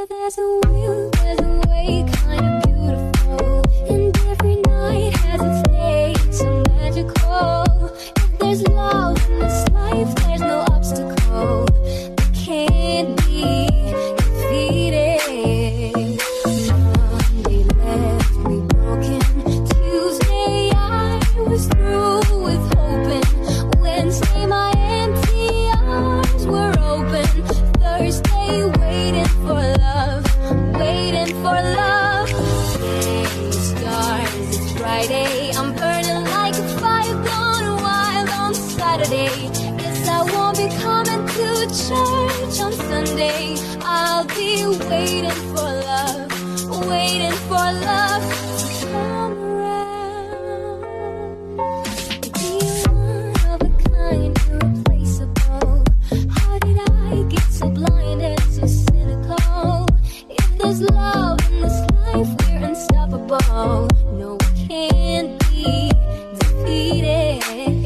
there's a will, there's a way, kind of beautiful. And every night has its day, so magical. If there's love in this life, there's no obstacle that can't be defeated. Monday left me broken. Tuesday I was through with hoping. Wednesday my empty arms were open. Thursday waiting for love, waiting for love. Day starts, it's Friday. I'm burning like a fire gone wild on Saturday. Guess I won't be coming to church on Sunday. I'll be waiting for love, waiting for love to come around. Be one of a kind, irreplaceable. How did I get so blinded, so cynical? If there's love in this life, we're unstoppable. No, we can't be defeated.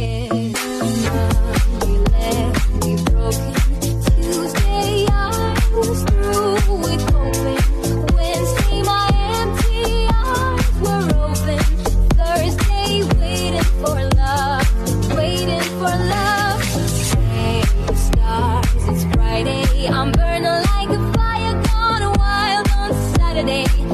Monday left me broken. Tuesday I was through with hoping. Wednesday my empty arms were open. Thursday waiting for love, waiting for love. Day starts, it's Friday. I'm burning like a fire gone wild on Saturday.